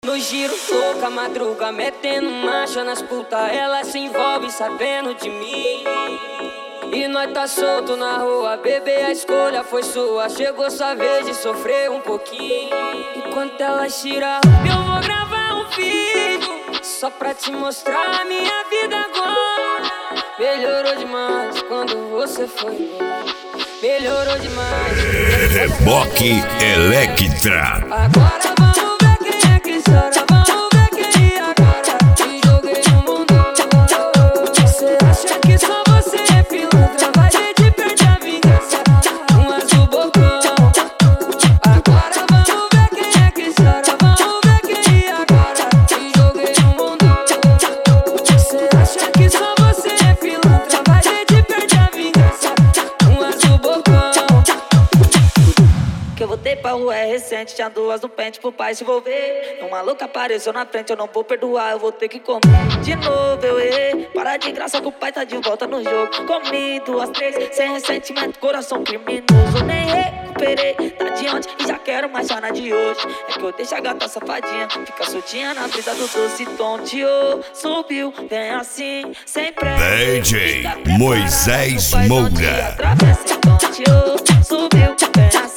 No giro, louca, madruga, metendo marcha nas puta, ela se envolve sabendo de mim. E nós tá solto na rua, bebê, a escolha foi sua. Chegou sua vez de sofrer um pouquinho. Enquanto ela tira, eu vou gravar um vídeo só pra te mostrar a minha vida agora. Melhorou demais quando você foi embora. Melhorou demais. Reboque Electra. Agora vamos ver quem é que chora. Vamos ver quem agora te joguei no mundo. Você acha que só você é pilantra? Vai ver de perder a vingança. Um azul bocão. Agora vamos ver quem é que chora. Vamos ver quem agora te joguei no mundo. Você acha que só você é pilantra? Vai ver de perder a vingança. Um azul bocão. Que eu voltei pra rua é recente, tinha duas no pente pro pai se envolver. Um maluco apareceu na frente, eu não vou perdoar, eu vou ter que comer. De novo eu errei, para de graça que o pai tá de volta no jogo. Comi duas, três, sem ressentimento, coração criminoso. Nem recuperei, tá de ontem e já quero mais só na de hoje. É que eu deixo a gata safadinha, fica soltinha na brisa do doce tonteou. Subiu, vem assim, sem pressa. DJ Moisés Moura. Atravessa e tonteou. Subiu, vem assim.